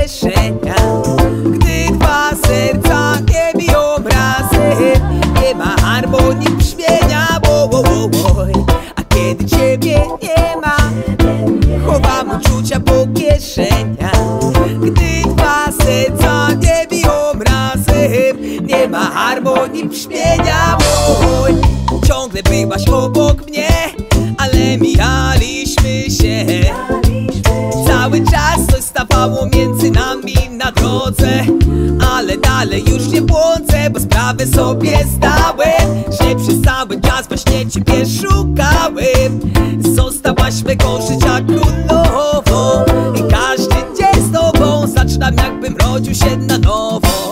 kieszenia. Gdy dwa serca nie biją razem, nie ma harmonii brzmienia, a kiedy ciebie nie ma, chowam uczucia po kieszeniach. Gdy dwa serca nie biją razem, nie ma harmonii brzmienia. Ciągle byłaś obok mnie, ale mijaliśmy się. Cały czas coś stawało między nami na drodze, ale dalej już nie błądzę, bo sprawę sobie zdałem, że przez cały czas właśnie ciebie szukałem. Zostałaś mego życia królową i każdy dzień z tobą zaczynam, jakbym rodził się na nowo.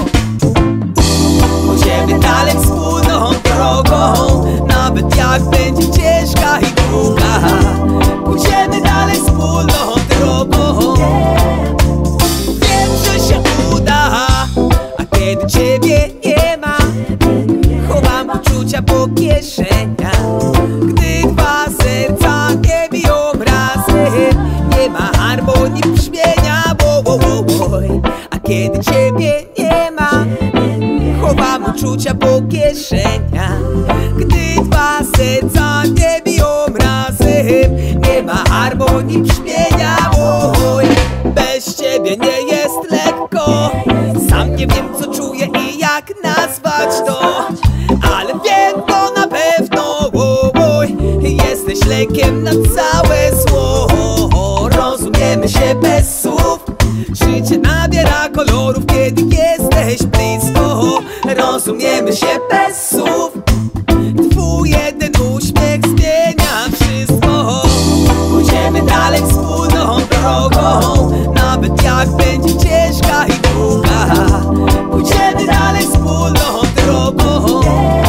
Pójdziemy dalej wspólną drogą, nawet jak będzie ciężka i długa. Pójdziemy dalej wspólną drogą, wiem, że się uda. A kiedy ciebie nie ma, chowam uczucia po kieszeniach. Gdy dwa serca nie biją razem, nie ma harmonii brzmienia, a kiedy ciebie nie ma, chowam uczucia po kieszeniach. Gdy dwa serca nie biją razem, nie ma harmonii brzmienia. Bez ciebie nie jest lekko, sam nie wiem co czuję i jak nazwać to, ale wiem to na pewno. Jesteś lekiem na całe zło. Rozumiemy się bez słów, życie nabiera kolorów, kiedy jesteś blisko. Rozumiemy się bez słów, twój jeden uśmiech zmienia wszystko. Pójdziemy dalej wspólną drogą, nawet jak będzie ciężka i długa. Pójdziemy dalej wspólną drogą,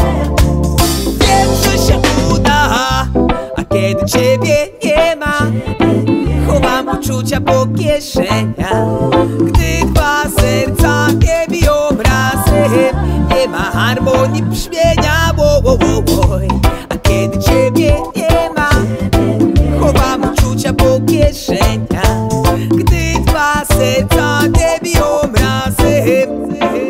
wiem, że się uda. A kiedy ciebie nie ma, chowam uczucia po kieszeniach. Gdy dwa serca nie biją razem, nie ma harmonii brzmienia, a kiedy ciebie nie ma, chowam uczucia po kieszeniach. Gdy dwa serca nie biją razem.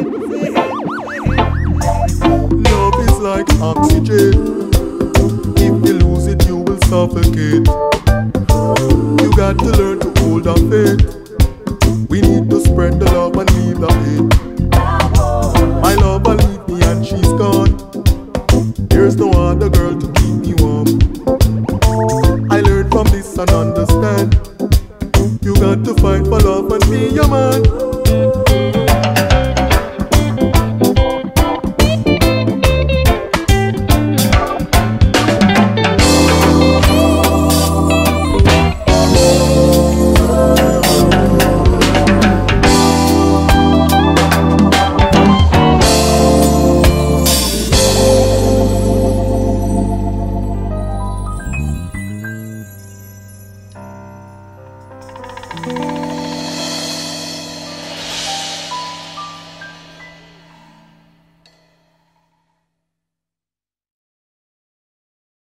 Love is like oxygen. If you lose it, you will suffocate. You got to learn to hold on faith. We need to spread the love and leave the hate. My lover leave me and she's gone. There's no other girl to keep me warm. I learned from this and understand. You got to fight for love and be your man.